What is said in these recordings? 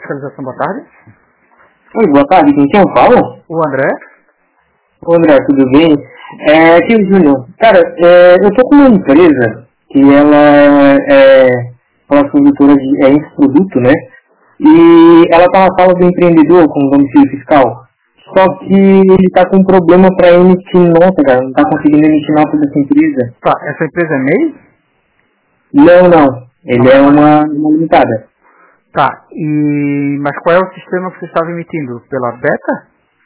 Fiscalização, boa tarde. Oi, boa tarde, com quem eu falo? O André. Ô André, tudo bem? Aqui é o Júnior. Cara, eu tô com uma empresa que ela é uma produtora de infoproduto, né? E ela tá na sala do empreendedor com domicílio fiscal. Só que ele tá com um problema para emitir nota, cara. Não tá conseguindo emitir nota dessa empresa. Tá, essa empresa é MEI? Não. Ele é uma limitada. Tá, mas qual é o sistema que você estava emitindo? Pela beta?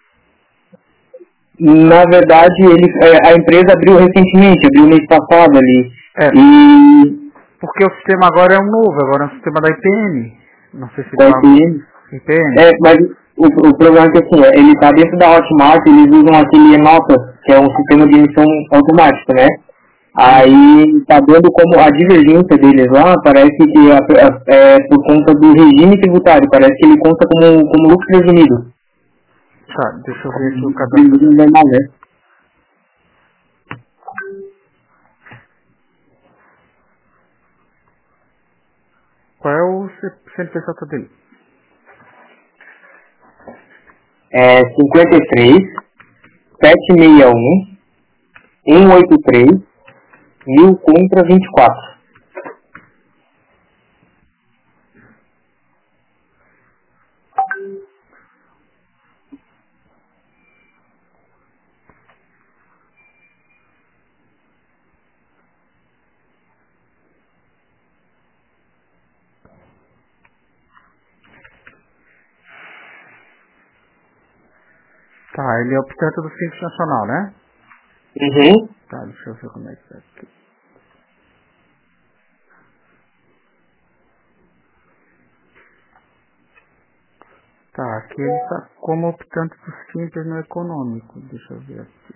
Na verdade, a empresa abriu recentemente, abriu mês passado ali. E... Porque o sistema agora é um novo, agora é um sistema da IPN. Não sei se da IPN? IPN. Mas o problema é que assim, ele está dentro da Hotmart, eles usam aquele Enota, que é um sistema de emissão automático, né? Aí tá dando como a divergência deles lá, parece que é por conta do regime tributário, parece que ele conta como lucro presumido. Tá, deixa eu ver aqui o cadastro. Normal, né? Qual é o CNPJ dele? 53 761 183 1000 contra 24. Tá, ele é optante do Simples Nacional, né? Uhum. Tá, deixa eu ver como é que tá aqui. Tá, aqui ele tá como optante do Simples no econômico. Deixa eu ver aqui.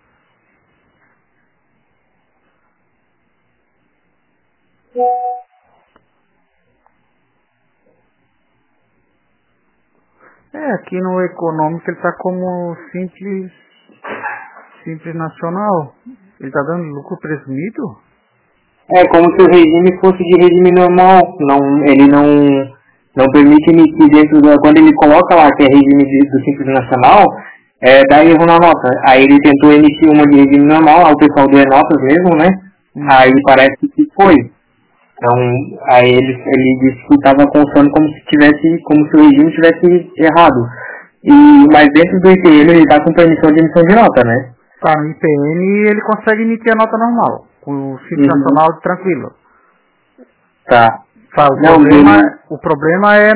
Aqui no econômico ele tá como Simples Nacional. Ele tá dando lucro presumido? É como se o regime fosse de regime normal. Ele não permite emitir dentro da... Quando ele coloca lá que é regime do Simples Nacional, dá erro na nota. Aí ele tentou emitir uma de regime normal, o pessoal do Enotas mesmo, né? Aí parece que foi. Então, aí ele disse que estava constando como se o regime tivesse errado. Mas dentro do IPN ele está com permissão de emissão de nota, né? Tá, no IPN ele consegue emitir a nota normal. Com o Simples Nacional tranquilo. Tá. O problema é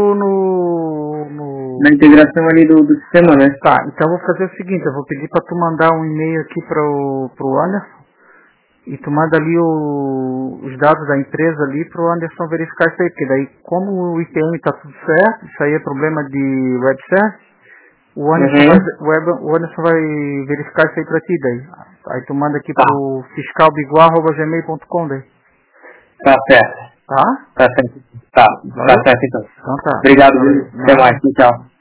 na integração ali do sistema, né? Tá, então eu vou fazer o seguinte, eu vou pedir para tu mandar um e-mail aqui pro Anderson. E tu manda ali os dados da empresa ali pro Anderson verificar isso aí, porque daí como o IPM tá tudo certo, isso aí é problema de web service, o Anderson vai verificar isso aí pra ti daí. Aí tu manda aqui pro fiscalbiguar@gmail.com daí. Tá certo. Tá? Tá certo. Tá certo então. Então tá. Obrigado, até mais. Tchau.